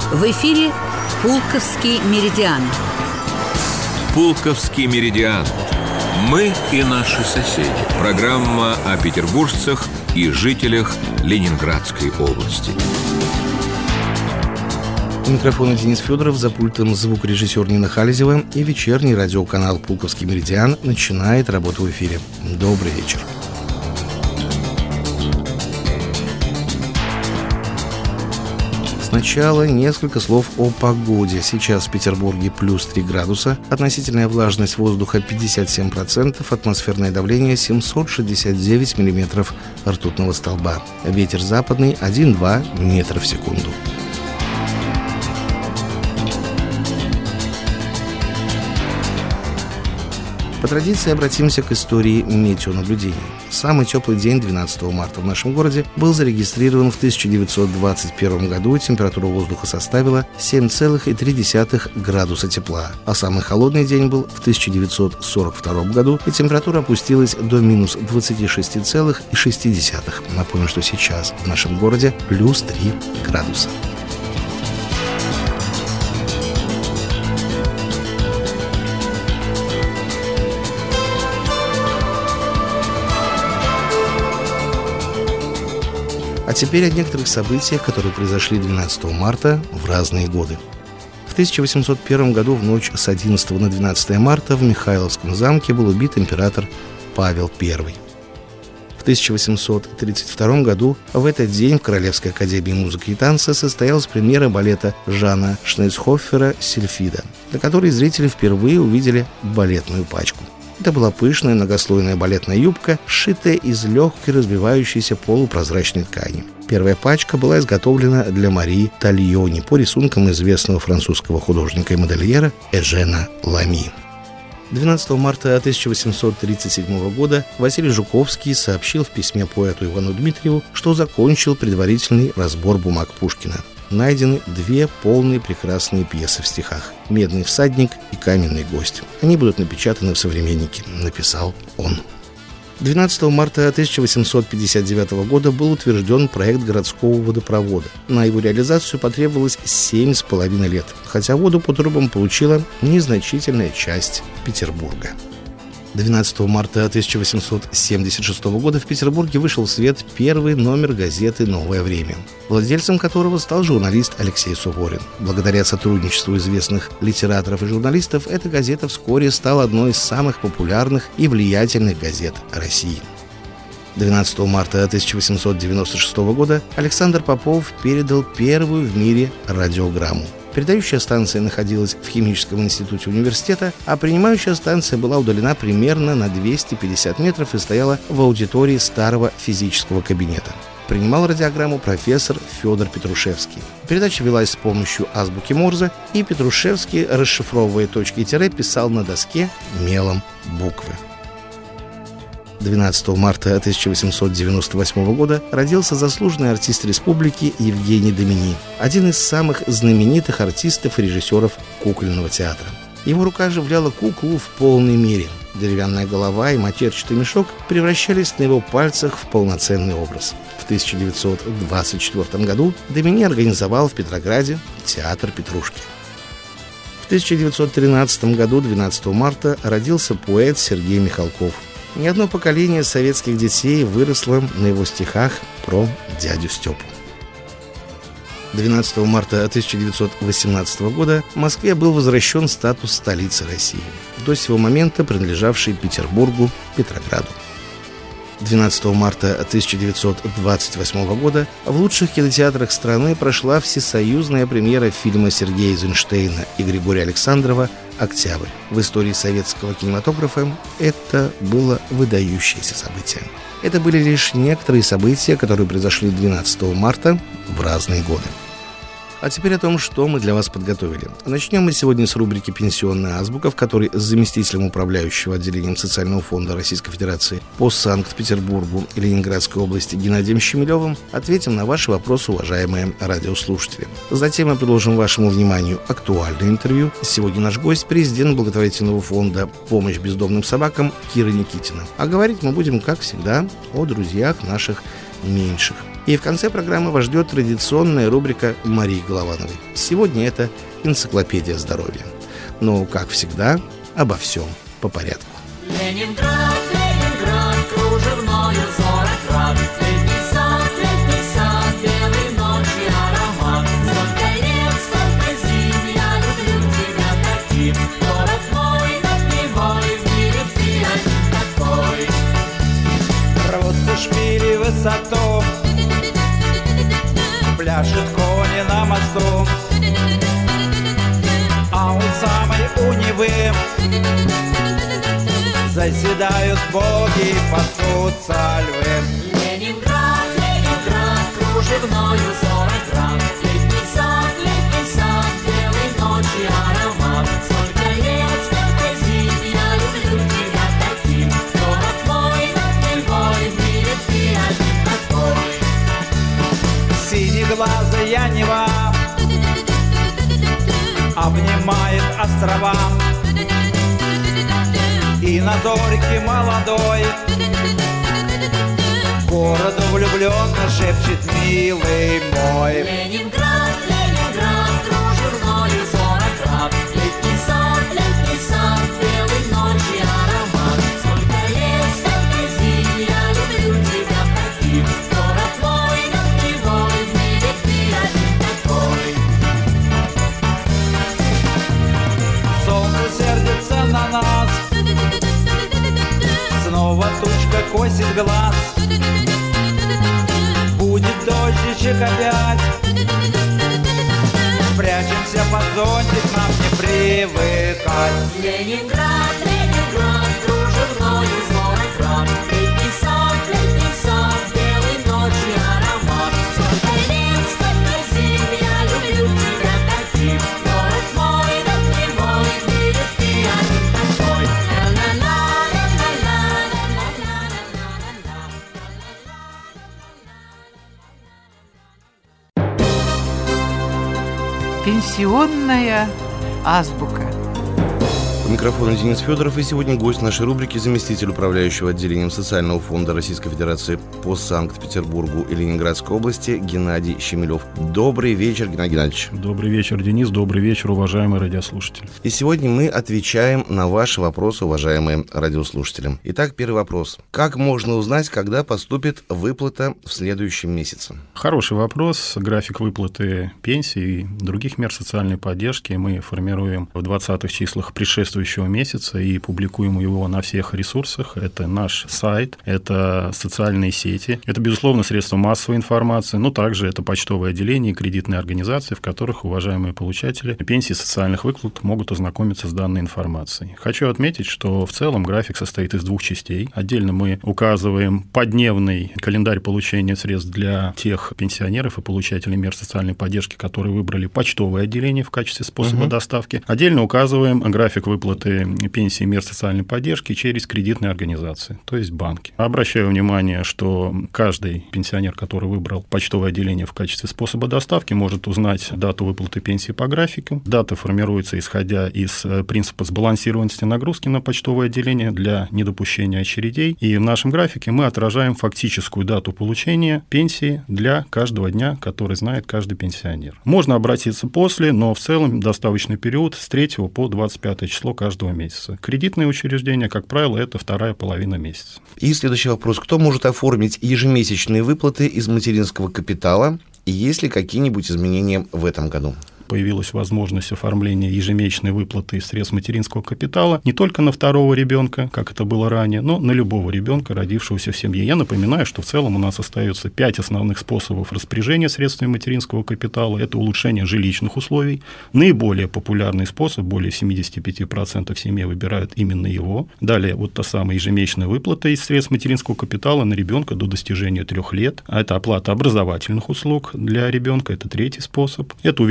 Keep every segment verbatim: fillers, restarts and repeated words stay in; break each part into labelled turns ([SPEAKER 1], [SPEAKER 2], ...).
[SPEAKER 1] В эфире «Пулковский меридиан».
[SPEAKER 2] «Пулковский меридиан». Мы и наши соседи. Программа о петербуржцах и жителях Ленинградской области.
[SPEAKER 3] У микрофона Денис Федоров, за пультом звукорежиссер Нина Халезева, и вечерний радиоканал «Пулковский меридиан» начинает работу в эфире. Добрый вечер. Сначала несколько слов о погоде. Сейчас в Петербурге плюс три градуса, относительная влажность воздуха пятьдесят семь процентов, атмосферное давление семьсот шестьдесят девять миллиметров ртутного столба. Ветер западный один-два метра в секунду. По традиции обратимся к истории метеонаблюдений. Самый теплый день двенадцатого марта в нашем городе был зарегистрирован в тысяча девятьсот двадцать первом году. Температура воздуха составила семь целых три десятых градуса тепла. А самый холодный день был в тысяча девятьсот сорок втором году, и температура опустилась до минус двадцать шесть целых шесть десятых. Напомню, что сейчас в нашем городе плюс три градуса. А теперь о некоторых событиях, которые произошли двенадцатого марта в разные годы. В тысяча восемьсот первом году в ночь с одиннадцатого на двенадцатое марта в Михайловском замке был убит император Павел Первый. В тысяча восемьсот тридцать втором году в этот день в Королевской академии музыки и танца состоялась премьера балета Жана Шнейцхофера «Сильфида», на которой зрители впервые увидели балетную пачку. Это была пышная многослойная балетная юбка, сшитая из легкой разбивающейся полупрозрачной ткани. Первая пачка была изготовлена для Марии Тальони по рисункам известного французского художника и модельера Эжена Лами. двенадцатого марта тысяча восемьсот тридцать седьмого года Василий Жуковский сообщил в письме поэту Ивану Дмитриеву, что закончил предварительный разбор бумаг Пушкина. Найдены две полные прекрасные пьесы в стихах «Медный всадник» и «Каменный гость». Они будут напечатаны в «Современнике», написал он. двенадцатого марта тысяча восемьсот пятьдесят девятого года был утвержден проект городского водопровода. На его реализацию потребовалось семь с половиной лет, хотя воду по трубам получила незначительная часть Петербурга. двенадцатого марта тысяча восемьсот семьдесят шестого года в Петербурге вышел в свет первый номер газеты «Новое время», владельцем которого стал журналист Алексей Суворин. Благодаря сотрудничеству известных литераторов и журналистов эта газета вскоре стала одной из самых популярных и влиятельных газет России. двенадцатого марта тысяча восемьсот девяносто шестого года Александр Попов передал первую в мире радиограмму. Передающая станция находилась в Химическом институте университета, а принимающая станция была удалена примерно на двести пятьдесят метров и стояла в аудитории старого физического кабинета. Принимал радиограмму профессор Федор Петрушевский. Передача велась с помощью азбуки Морзе, и Петрушевский, расшифровывая точки и тире, писал на доске мелом буквы. двенадцатого марта тысяча восемьсот девяносто восьмого года родился заслуженный артист республики Евгений Домини, один из самых знаменитых артистов и режиссеров кукольного театра. Его рука оживляла куклу в полной мере. Деревянная голова и матерчатый мешок превращались на его пальцах в полноценный образ. В тысяча девятьсот двадцать четвёртом году Домини организовал в Петрограде театр Петрушки. В тысяча девятьсот тринадцатом году, двенадцатого марта, родился поэт Сергей Михалков. Ни одно поколение советских детей выросло на его стихах про дядю Степу. двенадцатого марта тысяча девятьсот восемнадцатого года в Москве был возвращен статус столицы России, до сего момента принадлежавший Петербургу, Петрограду. двенадцатого марта тысяча девятьсот двадцать восьмого года в лучших кинотеатрах страны прошла всесоюзная премьера фильма Сергея Эйзенштейна и Григория Александрова «Октябрь». В истории советского кинематографа это было выдающееся событие. Это были лишь некоторые события, которые произошли двенадцатого марта в разные годы. А теперь о том, что мы для вас подготовили. Начнем мы сегодня с рубрики «Пенсионная азбука», в которой с заместителем управляющего отделением Социального фонда Российской Федерации по Санкт-Петербургу и Ленинградской области Геннадием Щемилевым ответим на ваши вопросы, уважаемые радиослушатели. Затем мы предложим вашему вниманию актуальное интервью. Сегодня наш гость – президент благотворительного фонда «Помощь бездомным собакам» Кира Никитина. А говорить мы будем, как всегда, о друзьях наших меньших. И в конце программы вас ждет традиционная рубрика Марии Головановой. Сегодня это энциклопедия здоровья. Но, как всегда, обо всем по порядку.
[SPEAKER 4] Ленинград, Ленинград, кружевною сорок. Летний сад, летний сад, белые ночи, аромат. Сколько лет, сколько зим, я люблю тебя таким. Город мой, над Невой, в мире ты один такой.
[SPEAKER 5] Рвутся шпили в высоту, пляшет кони на мосту, а у самой у Невы заседают боги, пасутся львы.
[SPEAKER 4] Ленинград, Ленинград, кружевною сорок грамм. Летний сад, летний сад, белые ночи, аромат. Сколько лет, сколько зим, я люблю тебя таким. Город мой, над Невой, в мире ты один такой.
[SPEAKER 5] Синеглазая Нева обнимает острова, и на зорьке молодой городу влюбленно шепчет милый мой.
[SPEAKER 4] Ленинград, Ленинград, кружевною сорок грамм. Летний сад, летний сад, белые ночи, аромат. Сколько лет, сколько зим, я люблю тебя таким. Город мой, над Невой, в мире ты один такой.
[SPEAKER 5] Солнце сердится на нас, снова тучка косит глаз. Будет дождичек опять, спрячемся под зонтик, нам не привыкать.
[SPEAKER 4] Ленинград, Ленинград, кружевною сорок грамм. Летний сад, летний сад, белые ночи, аромат. Сколько лет, сколько зим, я люблю тебя таким. Город мой, над Невой, в мире ты один такой.
[SPEAKER 6] Пенсионная азбука.
[SPEAKER 3] У микрофона Денис Федоров, и сегодня гость нашей рубрики — заместитель управляющего отделением Социального фонда Российской Федерации по Санкт-Петербургу и Ленинградской области Геннадий Щемилев. Добрый вечер, Геннадий Геннадьевич.
[SPEAKER 7] Добрый вечер, Денис. Добрый вечер, уважаемые радиослушатели.
[SPEAKER 3] И сегодня мы отвечаем на ваши вопросы, уважаемые радиослушатели. Итак, первый вопрос. Как можно узнать, когда поступит выплата в следующем месяце?
[SPEAKER 7] Хороший вопрос. График выплаты пенсий и других мер социальной поддержки мы формируем в двадцатых числах предшествующего месяца и публикуем его на всех ресурсах. Это наш сайт, это социальные сети, это, безусловно, средства массовой информации, но также это почтовые отделения и кредитные организации, в которых уважаемые получатели пенсий и социальных выплат могут ознакомиться с данной информацией. Хочу отметить, что в целом график состоит из двух частей. Отдельно мы указываем подневный календарь получения средств для тех пенсионеров и получателей мер социальной поддержки, которые выбрали почтовое отделение в качестве способа угу. доставки. Отдельно указываем график выплаты пенсии и мер социальной поддержки через кредитные организации, то есть банки. Обращаю внимание, что каждый пенсионер, который выбрал почтовое отделение в качестве способа доставки, может узнать дату выплаты пенсии по графику. Дата формируется исходя из принципа сбалансированности нагрузки на почтовое отделение для недопущения очередей. И в нашем графике мы отражаем фактическую дату получения пенсии для каждого дня, который знает каждый пенсионер. Можно обратиться после, но в целом доставочный период с третьего по двадцать пятое число каждого месяца. Кредитные учреждения, как правило, это вторая половина месяца.
[SPEAKER 3] И следующий вопрос. Кто может оформить ежемесячные выплаты из материнского капитала? И есть ли какие-нибудь изменения в этом году?
[SPEAKER 7] Появилась возможность оформления ежемесячной выплаты из средств материнского капитала не только на второго ребенка, как это было ранее, но на любого ребенка, родившегося в семье. Я напоминаю, что в целом у нас остается пять основных способов распоряжения средствами материнского капитала. Это улучшение жилищных условий. Наиболее популярный способ, более семьдесят пять процентов семей выбирают именно его. Далее вот та самая ежемесячная выплата из средств материнского капитала на ребенка до достижения трех лет. А это оплата образовательных услуг для ребенка, это третий способ. Это увеличение средств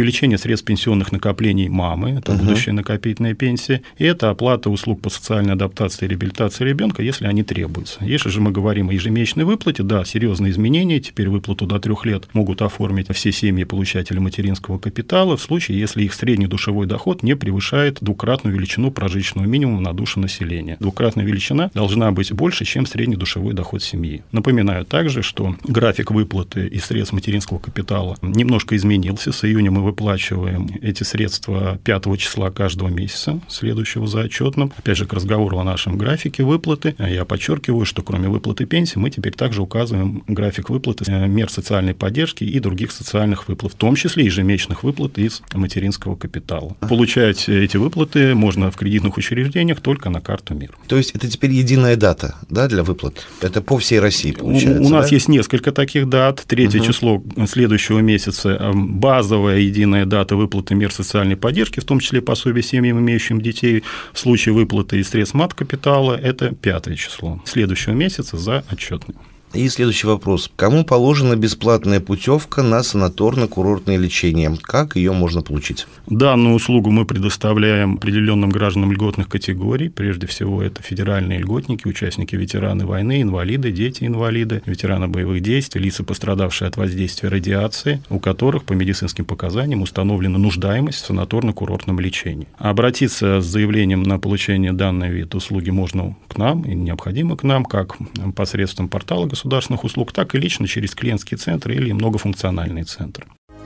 [SPEAKER 7] средств пенсионных накоплений мамы, это угу. будущая накопительная пенсия, и это оплата услуг по социальной адаптации и реабилитации ребенка, если они требуются. Если же мы говорим о ежемесячной выплате, да, серьезные изменения, теперь выплату до трех лет могут оформить все семьи получателей материнского капитала в случае, если их средний душевой доход не превышает двукратную величину прожиточного минимума на душу населения. Двукратная величина должна быть больше, чем средний душевой доход семьи. Напоминаю также, что график выплаты из средств материнского капитала немножко изменился. С июня мы выплачиваем эти средства пятого числа каждого месяца, следующего за отчетным. Опять же, к разговору о нашем графике выплаты, я подчеркиваю, что кроме выплаты пенсии мы теперь также указываем график выплаты мер социальной поддержки и других социальных выплат, в том числе ежемесячных выплат из материнского капитала. Получать эти выплаты можно в кредитных учреждениях только на карту МИР.
[SPEAKER 3] То есть это теперь единая дата, да, для выплат? Это по всей России получается?
[SPEAKER 7] У, у нас
[SPEAKER 3] да?
[SPEAKER 7] есть несколько таких дат. Третье угу. число следующего месяца – базовая единая дата выплаты мер социальной поддержки, в том числе пособие семьям, имеющим детей. В случае выплаты из средств мат-капитала – это пятое число следующего месяца за отчетный.
[SPEAKER 3] И следующий вопрос. Кому положена бесплатная путевка на санаторно-курортное лечение? Как ее можно получить?
[SPEAKER 7] Данную услугу мы предоставляем определенным гражданам льготных категорий. Прежде всего, это федеральные льготники, участники ветераны войны, инвалиды, дети-инвалиды, ветераны боевых действий, лица, пострадавшие от воздействия радиации, у которых по медицинским показаниям установлена нуждаемость в санаторно-курортном лечении. Обратиться с заявлением на получение данного вида услуги можно к нам, и необходимо к нам, как посредством портала государственных услуг, так и лично через клиентские центры или многофункциональные центры.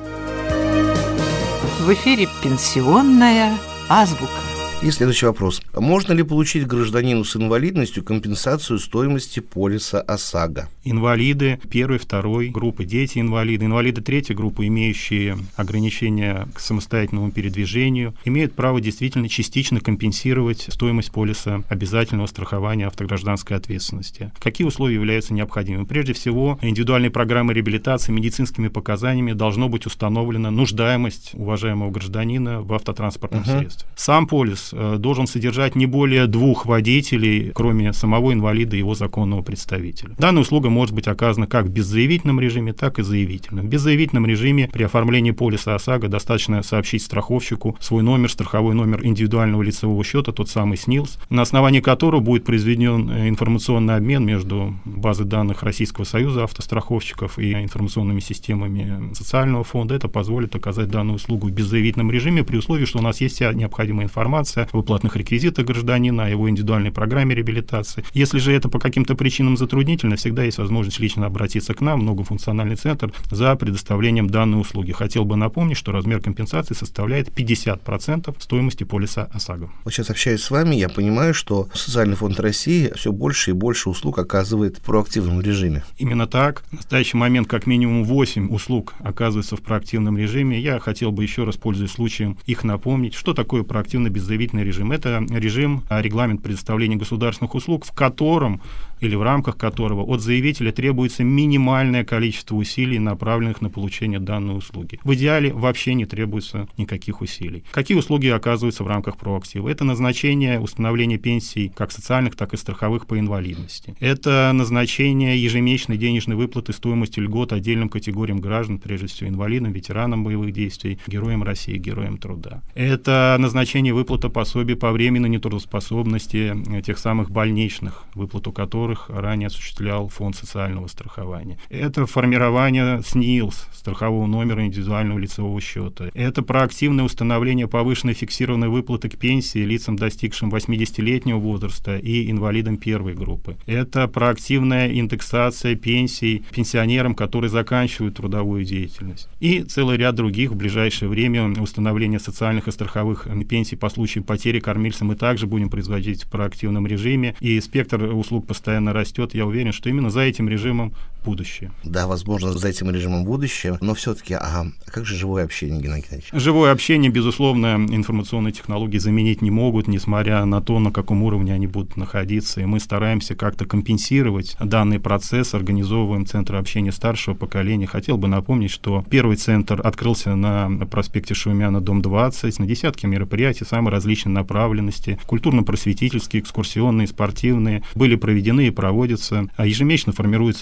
[SPEAKER 6] В эфире «Пенсионная азбука».
[SPEAKER 3] И следующий вопрос. Можно ли получить гражданину с инвалидностью компенсацию стоимости полиса ОСАГО?
[SPEAKER 7] Инвалиды первой, второй группы, дети-инвалиды, инвалиды третьей группы, имеющие ограничения к самостоятельному передвижению, имеют право действительно частично компенсировать стоимость полиса обязательного страхования автогражданской ответственности. Какие условия являются необходимыми? Прежде всего, индивидуальной программой реабилитации медицинскими показаниями должно быть установлена нуждаемость уважаемого гражданина в автотранспортном uh-huh. средстве. Сам полис должен содержать не более двух водителей, кроме самого инвалида и его законного представителя. Данная услуга может быть оказана как в беззаявительном режиме, так и заявительном. В беззаявительном режиме при оформлении полиса ОСАГО достаточно сообщить страховщику свой номер, страховой номер индивидуального лицевого счета, тот самый СНИЛС, на основании которого будет произведен информационный обмен между базой данных Российского союза автостраховщиков и информационными системами социального фонда. Это позволит оказать данную услугу в беззаявительном режиме при условии, что у нас есть вся необходимая информация о выплатных реквизитах гражданина, о его индивидуальной программе реабилитации. Если же это по каким-то причинам затруднительно, всегда есть возможность лично обратиться к нам, многофункциональный центр, за предоставлением данной услуги. Хотел бы напомнить, что размер компенсации составляет пятьдесят процентов стоимости полиса ОСАГО.
[SPEAKER 3] Вот сейчас, общаясь с вами, я понимаю, что Социальный фонд России все больше и больше услуг оказывает в проактивном режиме.
[SPEAKER 7] Именно так. В настоящий момент как минимум восемь услуг оказываются в проактивном режиме. Я хотел бы еще раз, пользуясь случаем, их напомнить. Что такое проактивно-беззаявительный режим? Это режим, регламент предоставления государственных услуг, в котором или в рамках которого от заявителя требуется минимальное количество усилий, направленных на получение данной услуги. В идеале вообще не требуется никаких усилий. Какие услуги оказываются в рамках проактива? Это назначение установления пенсий как социальных, так и страховых по инвалидности. Это назначение ежемесячной денежной выплаты стоимости льгот отдельным категориям граждан, прежде всего инвалидам, ветеранам боевых действий, героям России, героям труда. Это назначение выплаты пособий по временной нетрудоспособности тех самых больничных, выплату которых ранее осуществлял Фонд социального страхования. Это формирование СНИЛС, страхового номера индивидуального лицевого счета. Это проактивное установление повышенной фиксированной выплаты к пенсии лицам, достигшим восьмидесятилетнего возраста и инвалидам первой группы. Это проактивная индексация пенсий пенсионерам, которые заканчивают трудовую деятельность. И целый ряд других. В ближайшее время установление социальных и страховых пенсий по случаю потери кормильца мы также будем производить в проактивном режиме. И спектр услуг постоянно растет. Я уверен, что именно за этим режимом будущее.
[SPEAKER 3] Да, возможно, за этим режимом будущее, но все-таки, а как же живое общение, Геннадий Геннадьевич?
[SPEAKER 7] Живое общение, безусловно, информационные технологии заменить не могут, несмотря на то, на каком уровне они будут находиться, и мы стараемся как-то компенсировать данный процесс, организовываем центры общения старшего поколения. Хотел бы напомнить, что первый центр открылся на проспекте Шаумяна, дом двадцать, на десятки мероприятий самой различной направленности, культурно-просветительские, экскурсионные, спортивные, были проведены и проводятся. Ежемесячно формируется программа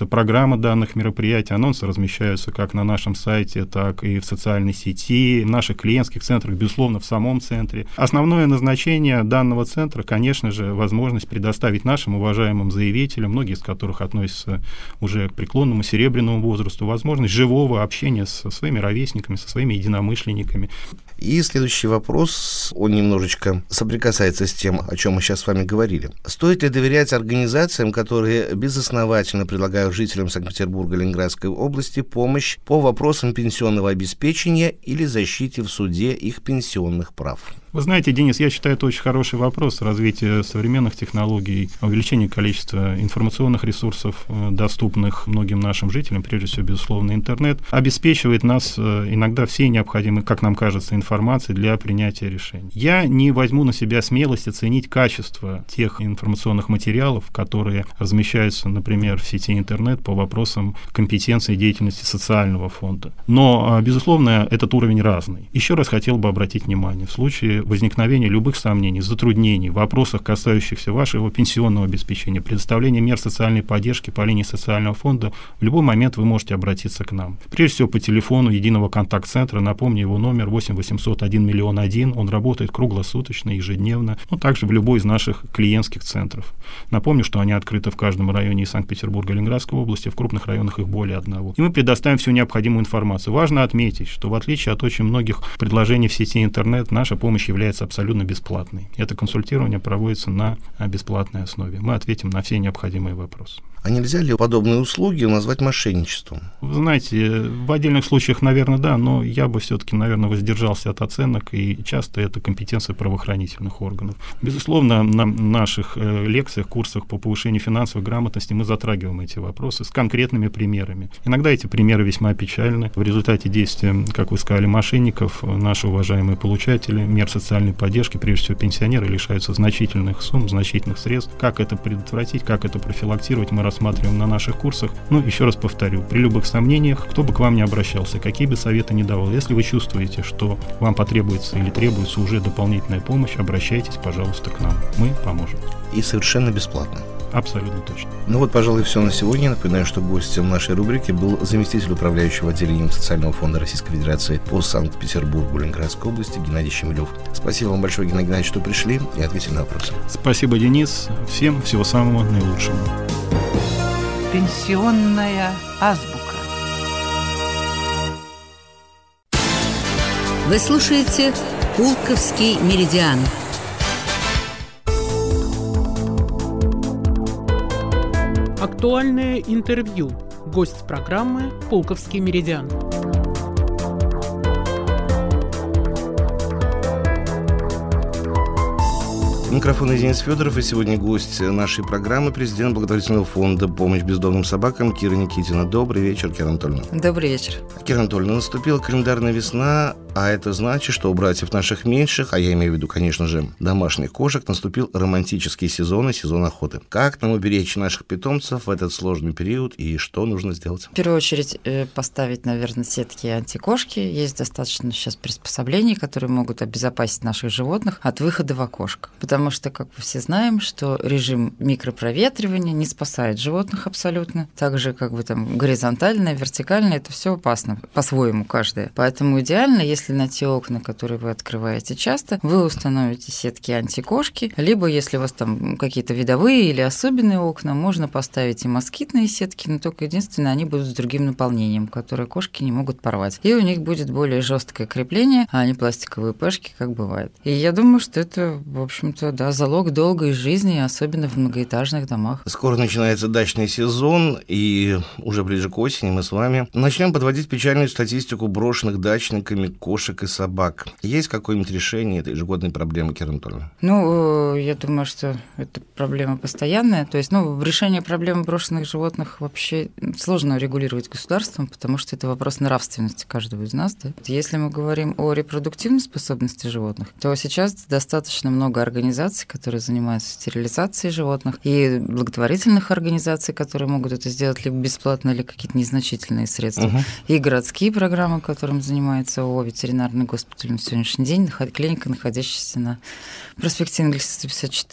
[SPEAKER 7] программа данных мероприятий. Анонсы размещаются как на нашем сайте, так и в социальной сети, в наших клиентских центрах, безусловно, в самом центре. Основное назначение данного центра, конечно же, возможность предоставить нашим уважаемым заявителям, многие из которых относятся уже к преклонному серебряному возрасту, возможность живого общения со своими ровесниками, со своими единомышленниками.
[SPEAKER 3] И следующий вопрос, он немножечко соприкасается с тем, о чем мы сейчас с вами говорили. Стоит ли доверять организациям, которые безосновательно предлагают жителям Санкт-Петербурга и Ленинградской области помощь по вопросам пенсионного обеспечения или защите в суде их пенсионных прав?
[SPEAKER 7] Вы знаете, Денис, я считаю, это очень хороший вопрос. Развитие современных технологий, увеличение количества информационных ресурсов, доступных многим нашим жителям, прежде всего, безусловно, интернет, обеспечивает нас иногда всей необходимой, как нам кажется, информацией для принятия решений. Я не возьму на себя смелость оценить качество тех информационных материалов, которые размещаются, например, в сети интернет по вопросам компетенции и деятельности социального фонда. Но, безусловно, этот уровень разный. Еще раз хотел бы обратить внимание, в случае возникновения любых сомнений, затруднений в вопросах, касающихся вашего пенсионного обеспечения, предоставления мер социальной поддержки по линии социального фонда, в любой момент вы можете обратиться к нам. Прежде всего, по телефону единого контакт-центра, напомню, его номер восемь восемьсот один миллион один, он работает круглосуточно, ежедневно, ну, также в любой из наших клиентских центров. Напомню, что они открыты в каждом районе Санкт-Петербурга и Ленинградской области, в крупных районах их более одного. И мы предоставим всю необходимую информацию. Важно отметить, что в отличие от очень многих предложений в сети интернет, наша помощь является абсолютно бесплатной. Это консультирование проводится на бесплатной основе. Мы ответим на все необходимые вопросы.
[SPEAKER 3] А нельзя ли подобные услуги назвать мошенничеством?
[SPEAKER 7] Вы знаете, в отдельных случаях, наверное, да, но я бы все-таки, наверное, воздержался от оценок, и часто это компетенция правоохранительных органов. Безусловно, на наших лекциях, курсах по повышению финансовой грамотности мы затрагиваем эти вопросы с конкретными примерами. Иногда эти примеры весьма печальны. В результате действия, как вы сказали, мошенников, наши уважаемые получатели мер социальной поддержки, прежде всего пенсионеры, лишаются значительных сумм, значительных средств. Как это предотвратить, как это профилактировать, мы рассматриваем на наших курсах. Ну, еще раз повторю, при любых сомнениях, кто бы к вам ни обращался, какие бы советы ни давал, если вы чувствуете, что вам потребуется или требуется уже дополнительная помощь, обращайтесь, пожалуйста, к нам. Мы поможем.
[SPEAKER 3] И совершенно бесплатно.
[SPEAKER 7] Абсолютно точно.
[SPEAKER 3] Ну вот, пожалуй, все на сегодня. Напоминаю, что гостем нашей рубрики был заместитель управляющего отделением Социального фонда Российской Федерации по Санкт-Петербургу и Ленинградской области Геннадий Щемилев. Спасибо вам большое, Геннадий Геннадьевич, что пришли и ответили на вопросы.
[SPEAKER 7] Спасибо, Денис. Всем всего самого наилучшего.
[SPEAKER 6] Пенсионная азбука.
[SPEAKER 1] Вы слушаете «Пулковский меридиан».
[SPEAKER 8] Актуальное интервью. Гость программы «Пулковский меридиан».
[SPEAKER 3] Микрофон Денис Федоров, и сегодня гость нашей программы, президент благотворительного фонда «Помощь бездомным собакам» Кира Никитина. Добрый вечер, Кира Анатольевна.
[SPEAKER 1] Добрый вечер.
[SPEAKER 3] Кира Анатольевна, наступила календарная весна, а это значит, что у братьев наших меньших, а я имею в виду, конечно же, домашних кошек, наступил романтический сезон и сезон охоты. Как нам уберечь наших питомцев в этот сложный период и что нужно сделать?
[SPEAKER 9] В первую очередь поставить, наверное, сетки антикошки. Есть достаточно сейчас приспособлений, которые могут обезопасить наших животных от выхода в окошко. Потому что, как мы все знаем, что режим микропроветривания не спасает животных абсолютно. Так же, как бы там горизонтальное, вертикальное, это все опасно по-своему каждое. Поэтому идеально, если на те окна, которые вы открываете часто, вы установите сетки антикошки, либо если у вас там какие-то видовые или особенные окна, можно поставить и москитные сетки, но только единственное, они будут с другим наполнением, которое кошки не могут порвать. И у них будет более жесткое крепление, а не пластиковые пешки, как бывает. И я думаю, что это, в общем-то, да, залог долгой жизни, особенно в многоэтажных домах.
[SPEAKER 3] Скоро начинается дачный сезон, и уже ближе к осени мы с вами начнем подводить печальную статистику брошенных дачниками кошек и собак. Есть какое-нибудь решение этой ежегодной проблемы, Кира Анатольевна?
[SPEAKER 9] Ну, я думаю, что это проблема постоянная. То есть, ну, решение проблемы брошенных животных вообще сложно регулировать государством, потому что это вопрос нравственности каждого из нас. Да? Если мы говорим о репродуктивной способности животных, то сейчас достаточно много организаций, которые занимаются стерилизацией животных, и благотворительных организаций, которые могут это сделать либо бесплатно, или какие-то незначительные средства, угу. и городские программы, которым занимается ООО «Ветеринарный госпиталь» на сегодняшний день, клиника, находящаяся на проспекте Энгельса сто пятьдесят четыре.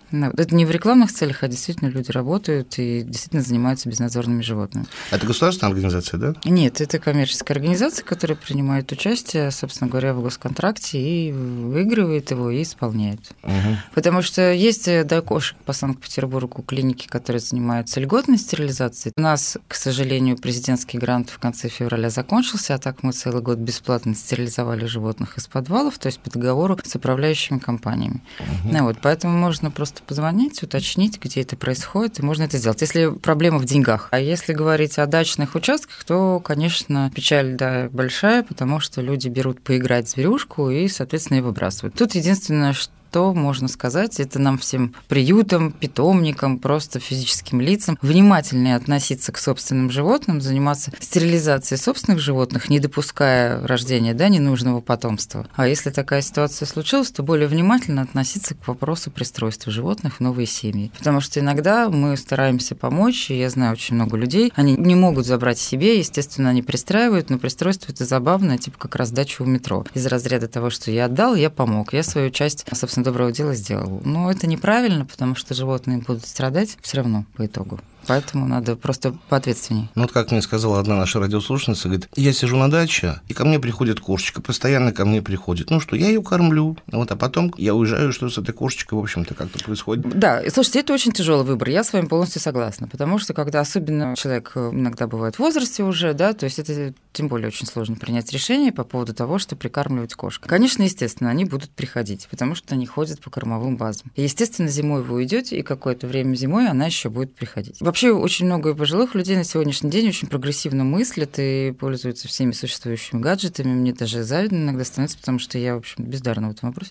[SPEAKER 9] Да, это не в рекламных целях, а действительно люди работают и действительно занимаются безнадзорными животными.
[SPEAKER 3] Это государственная организация, да?
[SPEAKER 9] Нет, это коммерческая организация, которая принимает участие, собственно говоря, в госконтракте и выигрывает его и исполняет.
[SPEAKER 3] Угу.
[SPEAKER 9] Потому что есть для кошек по Санкт-Петербургу клиники, которые занимаются льготной стерилизацией. У нас, к сожалению, президентский грант в конце февраля закончился, а так мы целый год бесплатно стерилизовали животных из подвалов, то есть по договору с управляющими компаниями. Угу. Ну, вот, поэтому можно просто позвонить, уточнить, где это происходит, и можно это сделать, если проблема в деньгах. А если говорить о дачных участках, то, конечно, печаль, да, большая, потому что люди берут поиграть в зверюшку и, соответственно, ее выбрасывают. Тут единственное, что что можно сказать, это нам всем приютам, питомникам, просто физическим лицам внимательнее относиться к собственным животным, заниматься стерилизацией собственных животных, не допуская рождения, да, ненужного потомства. А если такая ситуация случилась, то более внимательно относиться к вопросу пристройства животных в новые семьи. Потому что иногда мы стараемся помочь, и я знаю очень много людей, они не могут забрать себе, естественно, они пристраивают, но пристройство это забавно, типа как раздача у метро. Из разряда того, что я отдал, я помог, я свою часть, собственно, доброго дела сделал. Но это неправильно, потому что животные будут страдать все равно по итогу. Поэтому надо просто поответственнее.
[SPEAKER 3] Ну вот как мне сказала одна наша радиослушательница, говорит, я сижу на даче, и ко мне приходит кошечка, постоянно ко мне приходит. Ну что, я ее кормлю, вот, а потом я уезжаю, что с этой кошечкой, в общем-то, как-то происходит.
[SPEAKER 9] Да, и слушайте, это очень тяжелый выбор, я с вами полностью согласна, потому что когда особенно человек иногда бывает в возрасте уже, да, то есть это тем более очень сложно принять решение по поводу того, что прикармливать кошку. Конечно, естественно, они будут приходить, потому что они ходят по кормовым базам. И, естественно, зимой вы уйдете, и какое-то время зимой она еще будет приходить. Вообще, очень много пожилых людей на сегодняшний день очень прогрессивно мыслят и пользуются всеми существующими гаджетами. Мне даже завидно иногда становится, потому что я, в общем, бездарна в этом вопросе.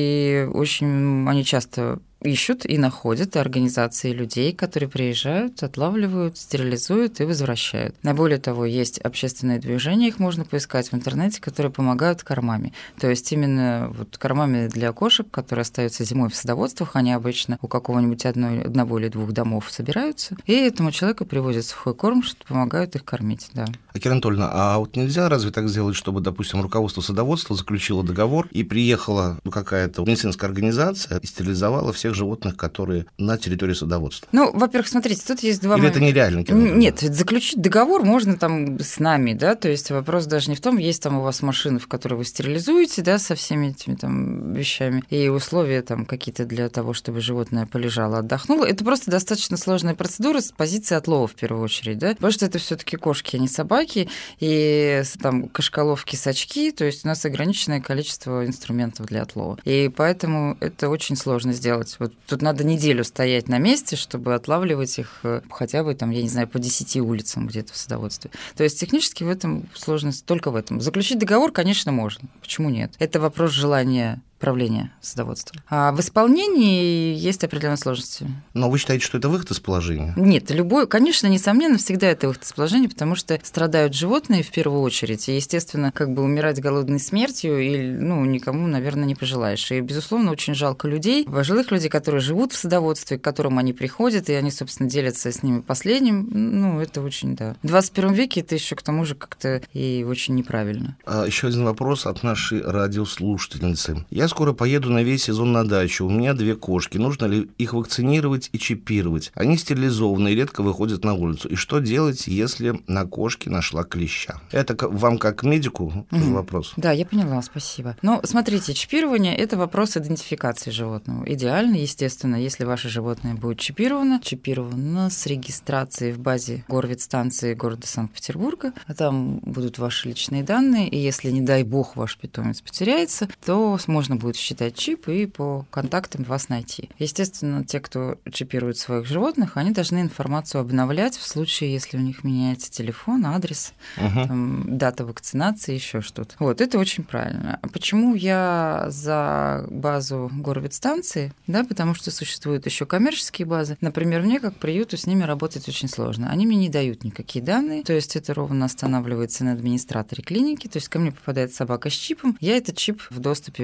[SPEAKER 9] И очень они часто ищут и находят организации людей, которые приезжают, отлавливают, стерилизуют и возвращают. А более того, есть общественные движения, их можно поискать в интернете, которые помогают кормами. То есть именно вот кормами для кошек, которые остаются зимой в садоводствах, они обычно у какого-нибудь одной, одного или двух домов собираются, и этому человеку привозят сухой корм, что помогают их кормить, да.
[SPEAKER 3] А, Кира Анатольевна, а вот нельзя разве так сделать, чтобы, допустим, руководство садоводства заключило договор и приехала какая-то медицинская организация и стерилизовала всех животных, которые на территории садоводства?
[SPEAKER 9] Ну, во-первых, смотрите, тут есть два...
[SPEAKER 3] Или момента. Это нереально?
[SPEAKER 9] Нет, заключить договор можно там с нами, да, то есть вопрос даже не в том, есть там у вас машины, в которые вы стерилизуете, да, со всеми этими там вещами, и условия там какие-то для того, чтобы животное полежало, отдохнуло. Это просто достаточно сложная процедура с позиции отлова в первую очередь, да, потому что это все-таки кошки, а не собаки, и там кошколовки, сачки, то есть у нас ограниченное количество инструментов для отлова. И поэтому это очень сложно сделать. Вот тут надо неделю стоять на месте, чтобы отлавливать их хотя бы, там, я не знаю, по десяти улицам где-то в садоводстве. То есть технически в этом сложность только в этом. Заключить договор, конечно, можно. Почему нет? Это вопрос желания правления садоводством. А в исполнении есть определенные сложности.
[SPEAKER 3] Но вы считаете, что это выход из положения?
[SPEAKER 9] Нет, любой, конечно, несомненно, всегда это выход из положения, потому что страдают животные в первую очередь, и, естественно, как бы умирать голодной смертью, и, ну, никому, наверное, не пожелаешь. И, безусловно, очень жалко людей, пожилых людей, которые живут в садоводстве, к которым они приходят, и они, собственно, делятся с ними последним. Ну, это очень, да. В двадцать первом веке это еще к тому же как-то и очень неправильно.
[SPEAKER 3] А еще один вопрос от нашей радиослушательницы. Я скоро поеду на весь сезон на дачу. У меня две кошки. Нужно ли их вакцинировать и чипировать? Они стерилизованы и редко выходят на улицу. И что делать, если на кошке нашла клеща? Это вам как медику mm-hmm. вопрос?
[SPEAKER 9] Да, я поняла, спасибо. Но смотрите, чипирование – это вопрос идентификации животного. Идеально, естественно, если ваше животное будет чипировано, чипировано с регистрацией в базе горветстанции города Санкт-Петербурга, а там будут ваши личные данные, и если, не дай бог, ваш питомец потеряется, то можно будет считать чип и по контактам вас найти. Естественно, те, кто чипирует своих животных, они должны информацию обновлять в случае, если у них меняется телефон, адрес, uh-huh. там, дата вакцинации, еще что-то. Вот, это очень правильно. А почему я за базу горветстанции? Да, потому что существуют еще коммерческие базы. Например, мне, как приюту, с ними работать очень сложно. Они мне не дают никакие данные, то есть это ровно останавливается на администраторе клиники, то есть ко мне попадает собака с чипом, я этот чип в доступе в базе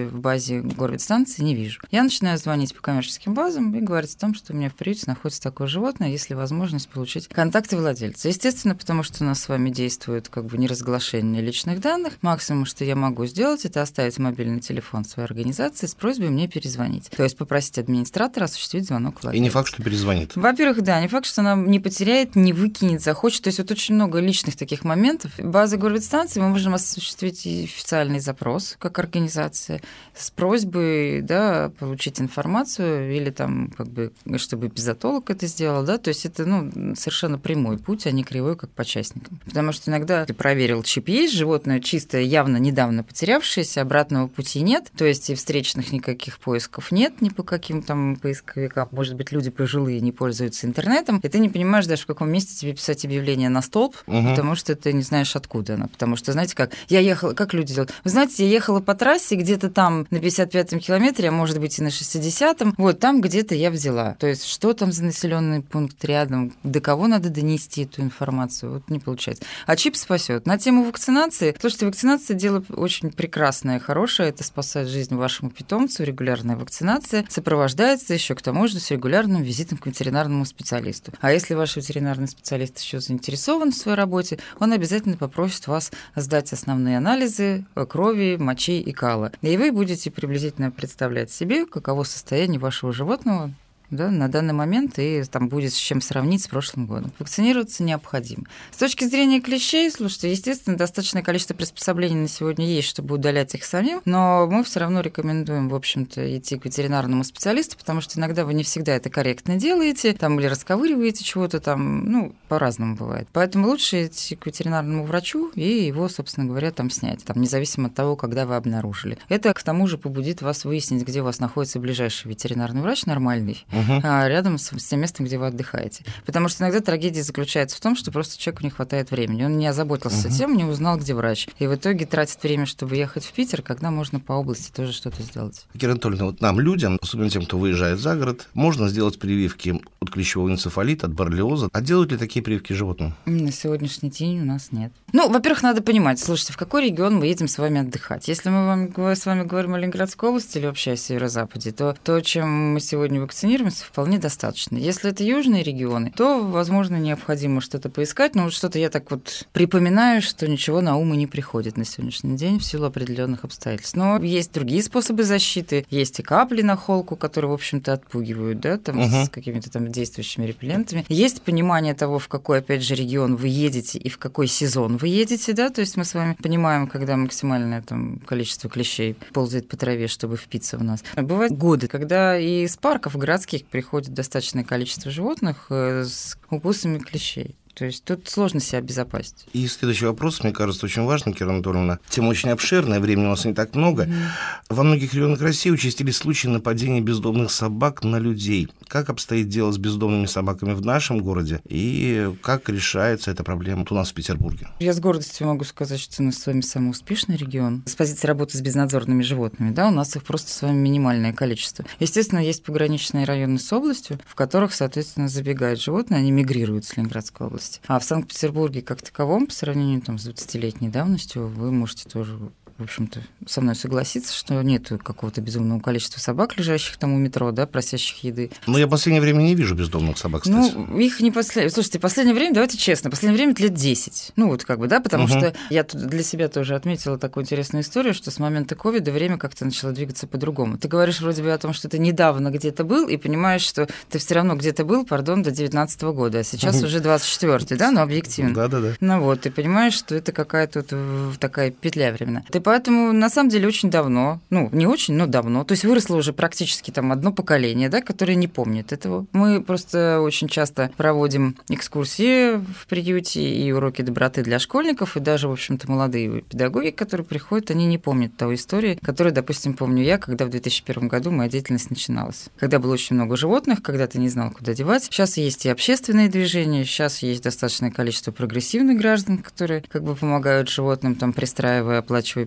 [SPEAKER 9] базе горветстанции не вижу. Я начинаю звонить по коммерческим базам и говорить о том, что у меня в приюте находится такое животное, есть ли возможность получить контакты владельца. Естественно, потому что у нас с вами действует как бы неразглашение личных данных. Максимум, что я могу сделать, это оставить мобильный телефон своей организации с просьбой мне перезвонить. То есть попросить администратора осуществить звонок владельцу.
[SPEAKER 3] И не факт, что перезвонит.
[SPEAKER 9] Во-первых, да, не факт, что она не потеряет, не выкинет, захочет. То есть вот очень много личных таких моментов. База горветстанции мы можем осуществить и официальный запрос как организация с просьбой, да, получить информацию или там как бы, чтобы эпизотолог это сделал, да, то есть это, ну, совершенно прямой путь, а не кривой, как по частникам. Потому что иногда ты проверил, чип есть, животное чистое, явно недавно потерявшееся, обратного пути нет, то есть и встречных никаких поисков нет, ни по каким там поисковикам. Может быть, люди пожилые не пользуются интернетом, и ты не понимаешь даже, в каком месте тебе писать объявление на столб, угу. потому что ты не знаешь, откуда она. Потому что, знаете как, я ехала, как люди делают? Вы знаете, я ехала по трассе где-то там на пятьдесят пятом километре, а может быть и на шестидесятом, вот там где-то я взяла. То есть что там за населенный пункт рядом, до кого надо донести эту информацию, вот не получается. А чип спасет. На тему вакцинации, слушайте, вакцинация дело очень прекрасное, хорошее, это спасает жизнь вашему питомцу, регулярная вакцинация сопровождается еще к тому же с регулярным визитом к ветеринарному специалисту. А если ваш ветеринарный специалист еще заинтересован в своей работе, он обязательно попросит вас сдать основные анализы крови, мочи и кала. И вы будете приблизительно представлять себе, каково состояние вашего животного, да, на данный момент, и там будет с чем сравнить с прошлым годом. Вакцинироваться необходимо. С точки зрения клещей, слушайте, естественно, достаточное количество приспособлений на сегодня есть, чтобы удалять их самим, но мы все равно рекомендуем, в общем-то, идти к ветеринарному специалисту, потому что иногда вы не всегда это корректно делаете, там или расковыриваете чего-то там, ну, по-разному бывает. Поэтому лучше идти к ветеринарному врачу и его, собственно говоря, там снять, там, независимо от того, когда вы обнаружили. Это, к тому же, побудит вас выяснить, где у вас находится ближайший ветеринарный врач нормальный, Uh-huh. рядом с, с тем местом, где вы отдыхаете. Потому что иногда трагедия заключается в том, что просто человеку не хватает времени. Он не озаботился uh-huh. тем, не узнал, где врач. И в итоге тратит время, чтобы ехать в Питер, когда можно по области тоже что-то сделать.
[SPEAKER 3] Кира Анатольевна, вот нам, людям, особенно тем, кто выезжает за город, можно сделать прививки от клещевого энцефалита, от боррелиоза. А делают ли такие прививки животным?
[SPEAKER 9] На сегодняшний день у нас нет. Ну, во-первых, надо понимать, слушайте, в какой регион мы едем с вами отдыхать. Если мы вам, с вами говорим о Ленинградской области или вообще о северо-западе, то то, чем мы сегодня вакцинируемся, вполне достаточно. Если это южные регионы, то, возможно, необходимо что-то поискать, но вот что-то я так вот припоминаю, что ничего на ум и не приходит на сегодняшний день в силу определенных обстоятельств. Но есть другие способы защиты, есть и капли на холку, которые, в общем-то, отпугивают, да, там, uh-huh. с какими-то там действующими репеллентами. Есть понимание того, в какой, опять же, регион вы едете и в какой сезон вы едете, да, то есть мы с вами понимаем, когда максимальное там количество клещей ползает по траве, чтобы впиться в нас. Бывают годы, когда и из парков городских приходят достаточное количество животных с укусами клещей. То есть тут сложно себя обезопасить.
[SPEAKER 3] И следующий вопрос, мне кажется, очень важным, Кира Анатольевна. Тема очень обширная, времени у нас не так много. Mm-hmm. Во многих регионах России участились случаи нападения бездомных собак на людей. Как обстоит дело с бездомными собаками в нашем городе? И как решается эта проблема у нас в Петербурге?
[SPEAKER 9] Я с гордостью могу сказать, что у нас с вами самый успешный регион. С позиции работы с безнадзорными животными, да, у нас их просто с вами минимальное количество. Естественно, есть пограничные районы с областью, в которых, соответственно, забегают животные, они мигрируют с Ленинградской области. А в Санкт-Петербурге как таковом, по сравнению там, с двадцатилетней давностью, вы можете тоже, в общем-то, со мной согласиться, что нет какого-то безумного количества собак, лежащих там у метро, да, просящих еды.
[SPEAKER 3] Но я в последнее время не вижу бездомных собак, кстати.
[SPEAKER 9] Ну, их не последнее... Слушайте, в последнее время, давайте честно, в последнее время лет десять. Ну, вот как бы, да, потому угу. что я тут для себя тоже отметила такую интересную историю, что с момента ковида время как-то начало двигаться по-другому. Ты говоришь вроде бы о том, что ты недавно где-то был, и понимаешь, что ты все равно где-то был, пардон, до девятнадцатого года, а сейчас угу. уже двадцать четвёртый, да, но объективно.
[SPEAKER 3] Да-да-да.
[SPEAKER 9] Ну вот, ты понимаешь, что это какая-то вот такая петля временная. Ты поэтому, на самом деле, очень давно, ну, не очень, но давно, то есть выросло уже практически там одно поколение, да, которое не помнит этого. Мы просто очень часто проводим экскурсии в приюте и уроки доброты для школьников, и даже, в общем-то, молодые педагоги, которые приходят, они не помнят той истории, которую, допустим, помню я, когда в две тысячи первом году моя деятельность начиналась. Когда было очень много животных, когда ты не знал, куда девать. Сейчас есть и общественные движения, сейчас есть достаточное количество прогрессивных граждан, которые как бы помогают животным, там, пристраивая, оплачивая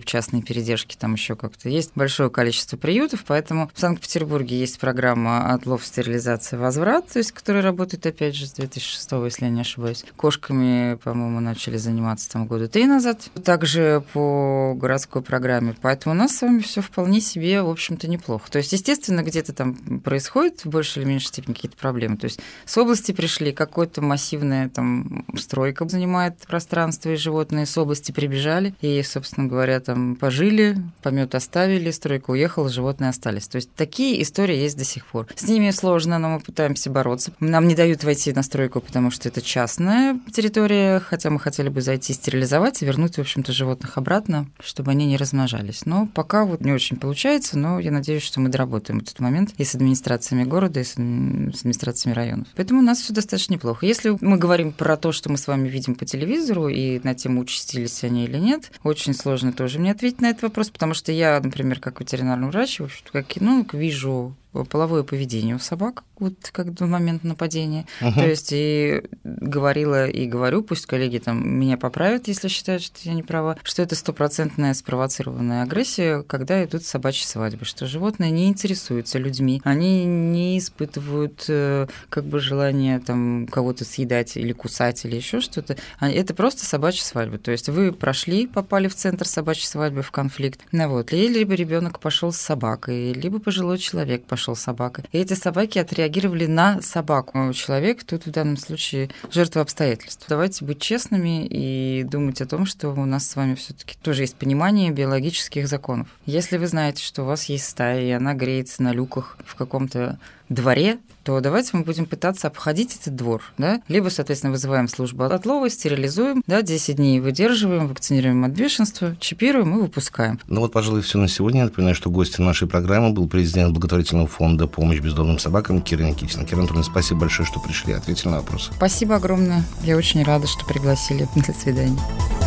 [SPEAKER 9] частные передержки там еще как-то. Есть большое количество приютов, поэтому в Санкт-Петербурге есть программа «Отлов, стерилизация, возврат», то есть, которая работает, опять же, с две тысячи шестого, если я не ошибаюсь. Кошками, по-моему, начали заниматься там года три назад, также по городской программе. Поэтому у нас с вами все вполне себе, в общем-то, неплохо. То есть, естественно, где-то там происходит в большей или меньшей степени какие-то проблемы. То есть, с области пришли, какой-то массивная там стройка занимает пространство, и животные с области прибежали, и, собственно говоря, там пожили, помет оставили, стройка уехала, животные остались. То есть, такие истории есть до сих пор. С ними сложно, но мы пытаемся бороться. Нам не дают войти на стройку, потому что это частная территория, хотя мы хотели бы зайти стерилизовать и вернуть, в общем-то, животных обратно, чтобы они не размножались. Но пока вот не очень получается, но я надеюсь, что мы доработаем этот момент и с администрациями города, и с администрациями районов. Поэтому у нас все достаточно неплохо. Если мы говорим про то, что мы с вами видим по телевизору, и на тему, участились они или нет, очень сложно тоже мне ответить на этот вопрос, потому что я, например, как ветеринарный врач, в общем-то, как кинолог, вижу половое поведение у собак, вот как в момент нападения. Uh-huh. То есть и говорила, и говорю, пусть коллеги там меня поправят, если считают, что я не права, что это стопроцентная спровоцированная агрессия, когда идут собачьи свадьбы, что животные не интересуются людьми, они не испытывают как бы желание там кого-то съедать или кусать или еще что-то. Это просто собачья свадьба. То есть вы прошли, попали в центр собачьей свадьбы, в конфликт. Ну, вот. Либо ребенок пошел с собакой, либо пожилой человек пошел с собакой. И эти собаки отреагировали на собаку. Человек тут в данном случае жертва обстоятельств. Давайте быть честными и думать о том, что у нас с вами все-таки тоже есть понимание биологических законов. Если вы знаете, что у вас есть стая, и она греется на люках в каком-то дворе, то давайте мы будем пытаться обходить этот двор, да? Либо, соответственно, вызываем службу отлова, стерилизуем, да, десять дней выдерживаем, вакцинируем от бешенства, чипируем и выпускаем.
[SPEAKER 3] Ну вот, пожалуй, все на сегодня. Я напоминаю, что гостем нашей программы был президент благотворительного фонда «Помощь бездомным собакам» Кира Никитина. Кира Анатольевна, спасибо большое, что пришли, ответили на вопросы.
[SPEAKER 9] Спасибо огромное. Я очень рада, что пригласили. До свидания.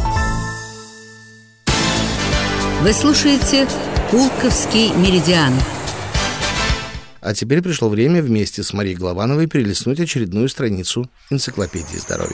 [SPEAKER 1] Вы слушаете «Пулковский меридиан».
[SPEAKER 3] А теперь пришло время вместе с Марией Головановой перелистнуть очередную страницу энциклопедии здоровья.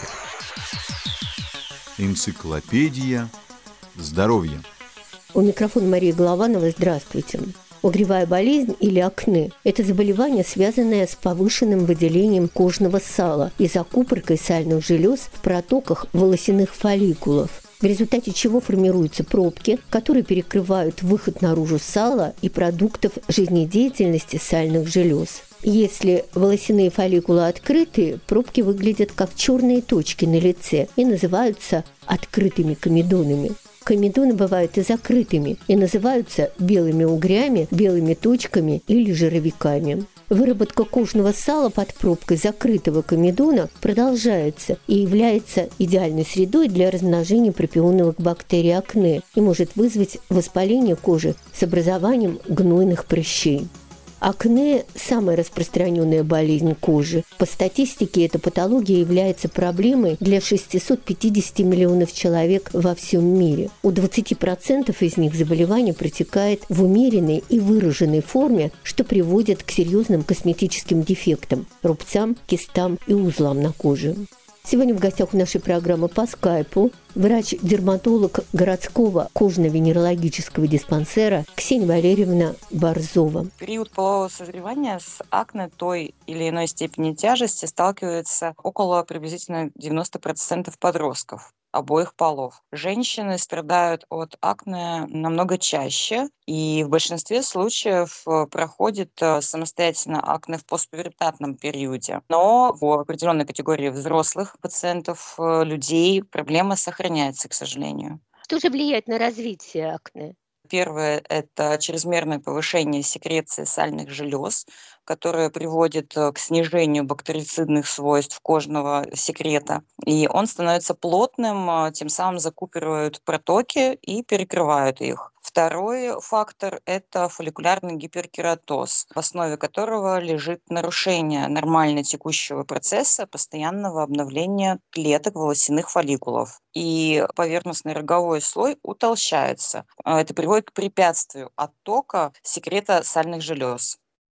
[SPEAKER 10] Энциклопедия здоровья.
[SPEAKER 11] У микрофона Мария Голованова. Здравствуйте. Угревая болезнь или акне – это заболевание, связанное с повышенным выделением кожного сала и закупоркой сальных желез в протоках волосяных фолликулов, в результате чего формируются пробки, которые перекрывают выход наружу сала и продуктов жизнедеятельности сальных желез. Если волосяные фолликулы открыты, пробки выглядят как черные точки на лице и называются открытыми комедонами. Комедоны бывают и закрытыми, и называются белыми угрями, белыми точками или жировиками. Выработка кожного сала под пробкой закрытого комедона продолжается и является идеальной средой для размножения пропионовых бактерий акне и может вызвать воспаление кожи с образованием гнойных прыщей. Акне – самая распространенная болезнь кожи. По статистике, эта патология является проблемой для шестисот пятидесяти миллионов человек во всем мире. У двадцати процентов из них заболевание протекает в умеренной и выраженной форме, что приводит к серьезным косметическим дефектам – рубцам, кистам и узлам на коже. Сегодня в гостях у нашей программы по скайпу врач-дерматолог городского кожно-венерологического диспансера Ксения Валерьевна Борзова.
[SPEAKER 12] В период полового созревания с акне той или иной степени тяжести сталкивается около приблизительно девяносто процентов подростков обоих полов. Женщины страдают от акне намного чаще, и в большинстве случаев проходит самостоятельно акне в постпубертатном периоде. Но в определенной категории взрослых пациентов, людей, проблема сохраняется, к сожалению.
[SPEAKER 11] Что же влияет на развитие акне?
[SPEAKER 12] Первое – это чрезмерное повышение секреции сальных желез, которое приводит к снижению бактерицидных свойств кожного секрета. И он становится плотным, тем самым закупоривают протоки и перекрывают их. Второй фактор – это фолликулярный гиперкератоз, в основе которого лежит нарушение нормально текущего процесса постоянного обновления клеток волосяных фолликулов. И поверхностный роговой слой утолщается. Это приводит к препятствию оттока секрета сальных желез.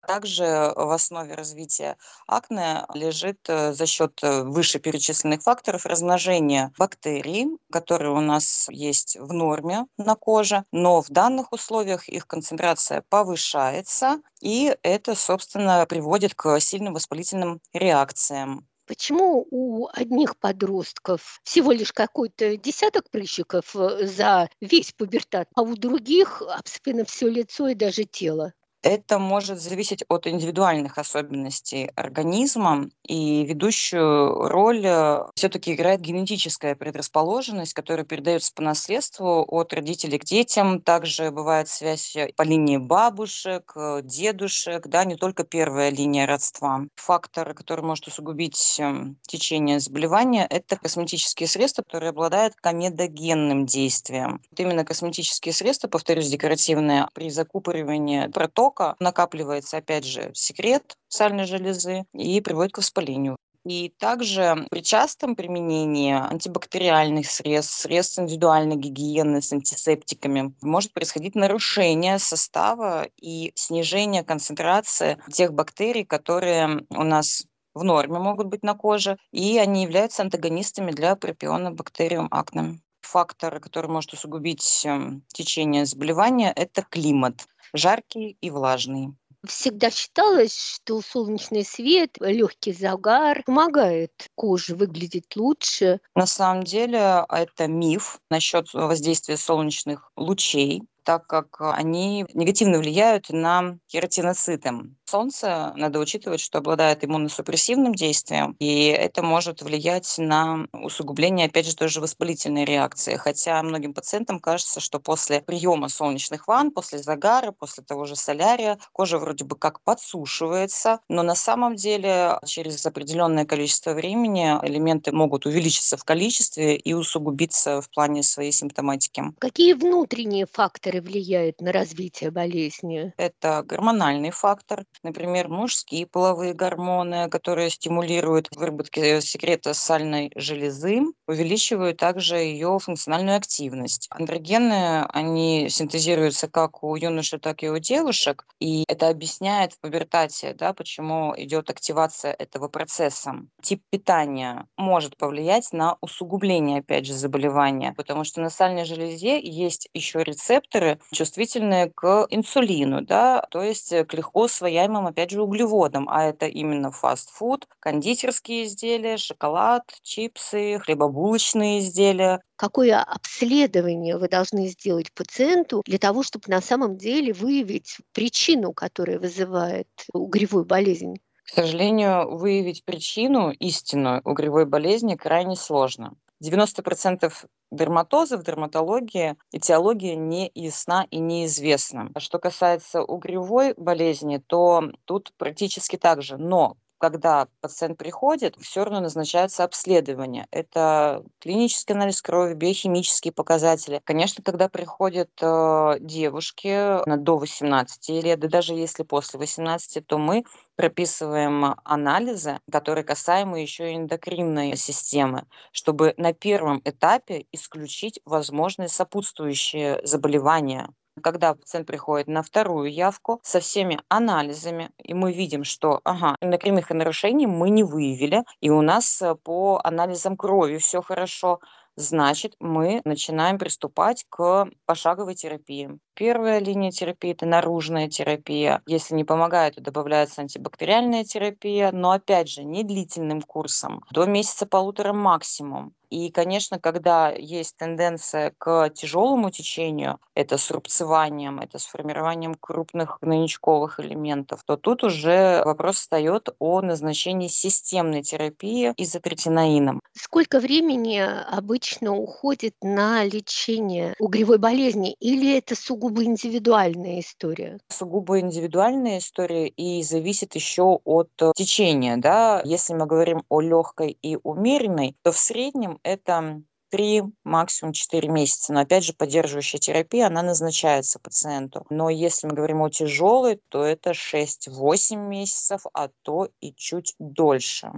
[SPEAKER 12] Также в основе развития акне лежит э, за счет э, вышеперечисленных факторов размножение бактерий, которые у нас есть в норме на коже, но в данных условиях их концентрация повышается, и это, собственно, приводит к сильным воспалительным реакциям.
[SPEAKER 11] Почему у одних подростков всего лишь какой-то десяток прыщиков э, за весь пубертат, а у других обсыпано все лицо и даже тело?
[SPEAKER 12] Это может зависеть от индивидуальных особенностей организма, и ведущую роль все-таки играет генетическая предрасположенность, которая передается по наследству от родителей к детям. Также бывает связь по линии бабушек, э, дедушек, да, не только первая линия родства. Фактор, который может усугубить эм, течение заболевания, это косметические средства, которые обладают комедогенным действием. Вот именно косметические средства, повторюсь, декоративные, при закупоривании протока накапливается, опять же, секрет сальной железы и приводит к воспалению. И также при частом применении антибактериальных средств, средств индивидуальной гигиены с антисептиками может происходить нарушение состава и снижение концентрации тех бактерий, которые у нас в норме могут быть на коже, и они являются антагонистами для пропионобактериум акне. Фактор, который может усугубить эм, течение заболевания, это климат. Жаркий и влажный.
[SPEAKER 11] Всегда считалось, что солнечный свет, легкий загар помогает коже выглядеть лучше.
[SPEAKER 12] На самом деле это миф насчет воздействия солнечных лучей, так как они негативно влияют на кератиноциты. Солнце, надо учитывать, что обладает иммуносупрессивным действием, и это может влиять на усугубление, опять же, тоже воспалительной реакции. Хотя многим пациентам кажется, что после приема солнечных ванн, после загара, после того же солярия, кожа вроде бы как подсушивается, но на самом деле через определенное количество времени элементы могут увеличиться в количестве и усугубиться в плане своей симптоматики.
[SPEAKER 11] Какие внутренние факторы влияют на развитие болезни?
[SPEAKER 12] Это гормональный фактор, например, мужские половые гормоны, которые стимулируют выработку секрета сальной железы, увеличивают также ее функциональную активность. Андрогены, они синтезируются как у юношей, так и у девушек, и это объясняет в пубертате, да, почему идет активация этого процесса. Тип питания может повлиять на усугубление, опять же, заболевания, потому что на сальной железе есть еще рецепторы, чувствительные к инсулину, да, то есть к легко усвояемым, опять же, углеводам, а это именно фастфуд, кондитерские изделия, шоколад, чипсы, хлебобулочные изделия.
[SPEAKER 11] Какое обследование вы должны сделать пациенту для того, чтобы на самом деле выявить причину, которая вызывает угревую болезнь?
[SPEAKER 12] К сожалению, выявить причину истинную угревой болезни крайне сложно. девяносто процентов дерматозов, дерматологии, этиология не ясна и неизвестна. Что касается угревой болезни, то тут практически так же. Но когда пациент приходит, все равно назначается обследование. Это клинический анализ крови, биохимические показатели. Конечно, когда приходят э, девушки до восемнадцати лет, да даже если после восемнадцати, то мы прописываем анализы, которые касаемы еще и эндокринной системы, чтобы на первом этапе исключить возможные сопутствующие заболевания. Когда пациент приходит на вторую явку со всеми анализами, и мы видим, что ага, эндокринных нарушений мы не выявили, и у нас по анализам крови все хорошо, значит, мы начинаем приступать к пошаговой терапии. Первая линия терапии – это наружная терапия. Если не помогает, то добавляется антибактериальная терапия, но, опять же, не длительным курсом, до месяца-полутора максимум. И, конечно, когда есть тенденция к тяжелому течению, это с рубцеванием, это с формированием крупных гнойничковых элементов, то тут уже вопрос встает о назначении системной терапии изотретиноином.
[SPEAKER 11] Сколько времени обычно уходит на лечение угревой болезни, или это сугубо индивидуальная история?
[SPEAKER 12] Сугубо индивидуальная история и зависит еще от течения. Да? Если мы говорим о легкой и умеренной, то в среднем это три, максимум четыре месяца. Но опять же, поддерживающая терапия, она назначается пациенту. Но если мы говорим о тяжелой, то это шесть-восемь месяцев, а то и чуть дольше.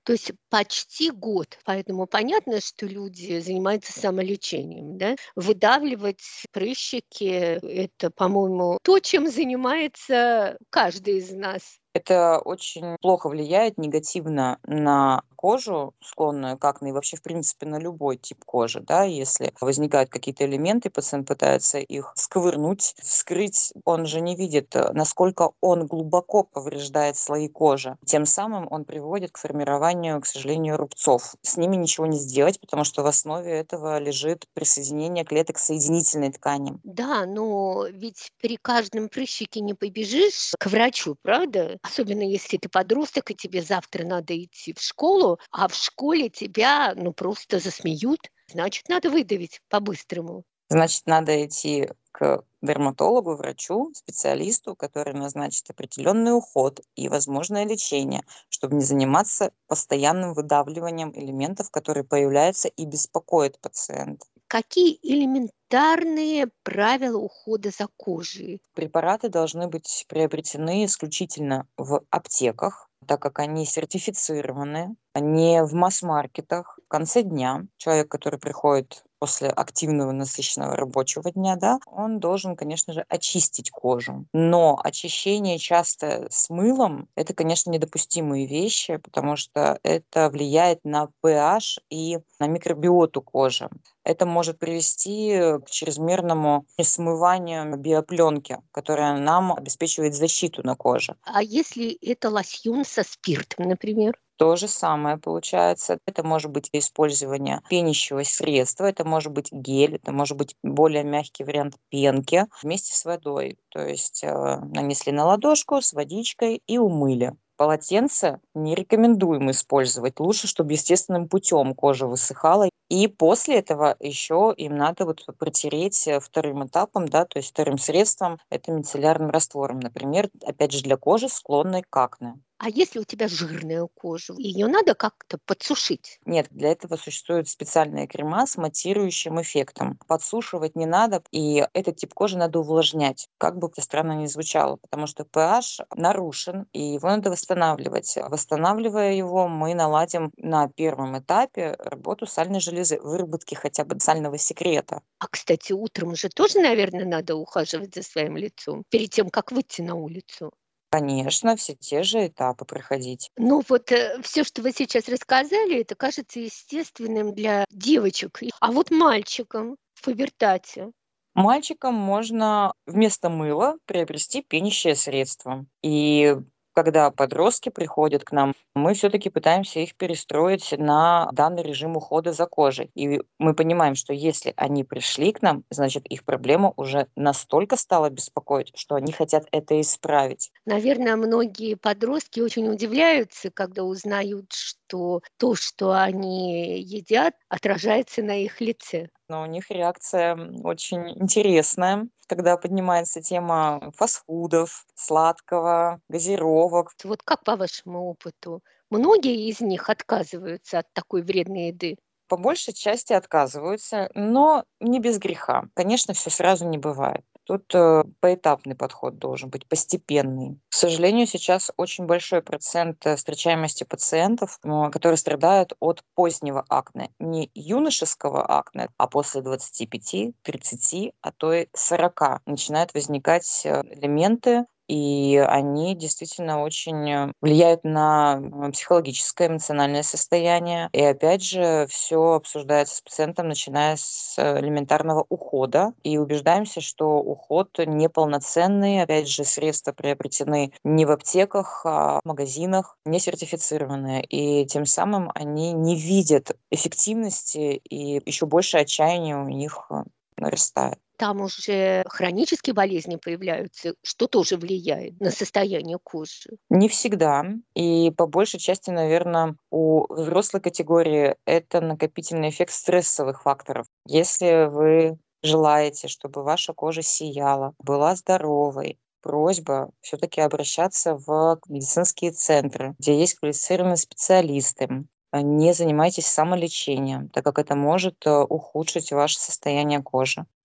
[SPEAKER 11] То есть почти год. Поэтому понятно, что люди занимаются самолечением, да? Выдавливать прыщики – это, по-моему, то, чем занимается каждый из нас.
[SPEAKER 12] Это очень плохо влияет негативно на кожу, склонную к акне, и вообще, в принципе, на любой тип кожи. Да? Если возникают какие-то элементы, пациент пытается их сковырнуть, вскрыть, он же не видит, насколько он глубоко повреждает слои кожи. Тем самым он приводит к формированию, к сожалению, рубцов. С ними ничего не сделать, потому что в основе этого лежит присоединение клеток к соединительной ткани.
[SPEAKER 11] Да, но ведь при каждом прыщике не побежишь к врачу, правда? Особенно если ты подросток, и тебе завтра надо идти в школу, а в школе тебя ну просто засмеют. Значит, надо выдавить по-быстрому.
[SPEAKER 12] Значит, надо идти к дерматологу, врачу, специалисту, который назначит определенный уход и возможное лечение, чтобы не заниматься постоянным выдавливанием элементов, которые появляются и беспокоят пациента.
[SPEAKER 11] Какие элементарные правила ухода за кожей?
[SPEAKER 12] Препараты должны быть приобретены исключительно в аптеках, так как они сертифицированы, не в масс-маркетах. В конце дня человек, который приходит после активного насыщенного рабочего дня, да, он должен, конечно же, очистить кожу. Но очищение часто с мылом – это, конечно, недопустимые вещи, потому что это влияет на pH и на микробиоту кожи. Это может привести к чрезмерному смыванию биопленки, которая нам обеспечивает защиту на коже.
[SPEAKER 11] А если это лосьон со спиртом, например?
[SPEAKER 12] То же самое получается. Это может быть использование пенящего средства, это может быть гель, это может быть более мягкий вариант пенки вместе с водой. То есть э, нанесли на ладошку с водичкой и умыли. Полотенце не рекомендуем использовать. Лучше, чтобы естественным путем кожа высыхала. И после этого еще им надо вот протереть вторым этапом, да, то есть вторым средством, это мицеллярным раствором, например, опять же для кожи, склонной к акне.
[SPEAKER 11] А если у тебя жирная кожа, ее надо как-то подсушить?
[SPEAKER 12] Нет, для этого существуют специальные крема с матирующим эффектом. Подсушивать не надо, и этот тип кожи надо увлажнять, как бы это странно ни звучало, потому что pH нарушен, и его надо восстанавливать. Восстанавливая его, мы наладим на первом этапе работу сальной железы, выработки хотя бы сального секрета.
[SPEAKER 11] А, кстати, утром же тоже, наверное, надо ухаживать за своим лицом, перед тем, как выйти на улицу.
[SPEAKER 12] Конечно, все те же этапы проходить.
[SPEAKER 11] Ну вот э, все, что вы сейчас рассказали, это кажется естественным для девочек. А вот мальчикам в пубертате?
[SPEAKER 12] Мальчикам можно вместо мыла приобрести пенящее средство. И когда подростки приходят к нам, мы все-таки пытаемся их перестроить на данный режим ухода за кожей. И мы понимаем, что если они пришли к нам, значит, их проблема уже настолько стала беспокоить, что они хотят это исправить.
[SPEAKER 11] Наверное, многие подростки очень удивляются, когда узнают, что то, что они едят, отражается на их лице.
[SPEAKER 12] Но у них реакция очень интересная, когда поднимается тема фастфудов, сладкого, газировок.
[SPEAKER 11] Вот как по вашему опыту? Многие из них отказываются от такой вредной еды?
[SPEAKER 12] По большей части отказываются, но не без греха. Конечно, все сразу не бывает. Тут э, поэтапный подход должен быть, постепенный. К сожалению, сейчас очень большой процент встречаемости пациентов, э, которые страдают от позднего акне. Не юношеского акне, а после двадцати пяти, тридцати, а то и сорока начинают возникать элементы, и они действительно очень влияют на психологическое, эмоциональное состояние. И опять же, все обсуждается с пациентом, начиная с элементарного ухода. И убеждаемся, что уход неполноценный. Опять же, средства приобретены не в аптеках, а в магазинах, не сертифицированные. И тем самым они не видят эффективности, и еще больше отчаяния у них нарастает.
[SPEAKER 11] Там уже хронические болезни появляются, что тоже влияет на состояние кожи.
[SPEAKER 12] Не всегда. И по большей части, наверное, у взрослой категории это накопительный эффект стрессовых факторов. Если вы желаете, чтобы ваша кожа сияла, была здоровой, просьба все-таки обращаться в медицинские центры, где есть квалифицированные специалисты. Не занимайтесь самолечением, так как это может ухудшить ваше состояние кожи.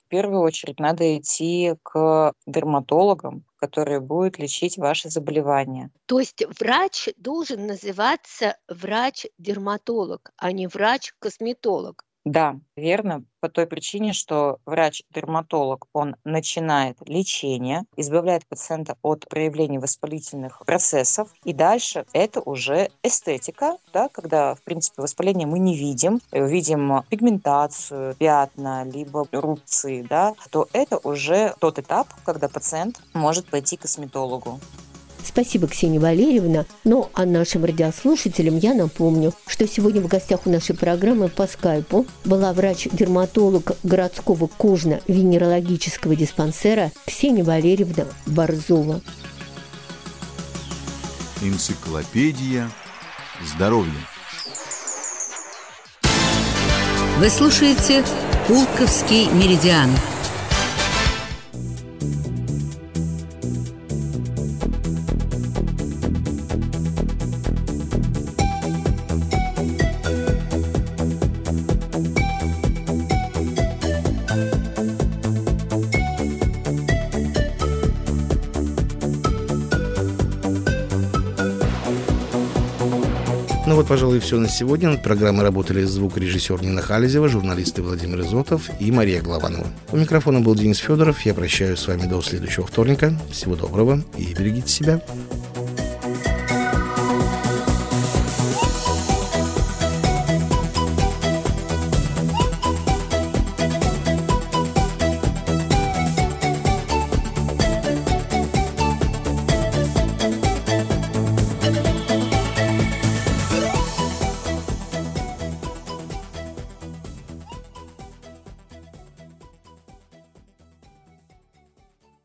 [SPEAKER 12] первую очередь надо идти к дерматологам, которые будут лечить ваши заболевания.
[SPEAKER 11] То есть врач должен называться врач-дерматолог, а не врач-косметолог.
[SPEAKER 12] Да, верно, по той причине, что врач-дерматолог, он начинает лечение, избавляет пациента от проявления воспалительных процессов, и дальше это уже эстетика, да, когда, в принципе, воспаление мы не видим, видим пигментацию, пятна, либо рубцы, да, то это уже тот этап, когда пациент может пойти к косметологу.
[SPEAKER 11] Спасибо, Ксения Валерьевна. Ну, а нашим радиослушателям я напомню, что сегодня в гостях у нашей программы по скайпу была врач-дерматолог городского кожно-венерологического диспансера Ксения Валерьевна Борзова.
[SPEAKER 10] Энциклопедия здоровья.
[SPEAKER 1] Вы слушаете «Пулковский меридиан».
[SPEAKER 3] Ну вот, пожалуй, все на сегодня. Над программой работали звукорежиссер Нина Халезева, журналисты Владимир Изотов и Мария Голованова. У микрофона был Денис Федоров. Я прощаюсь с вами до следующего вторника. Всего доброго и берегите себя.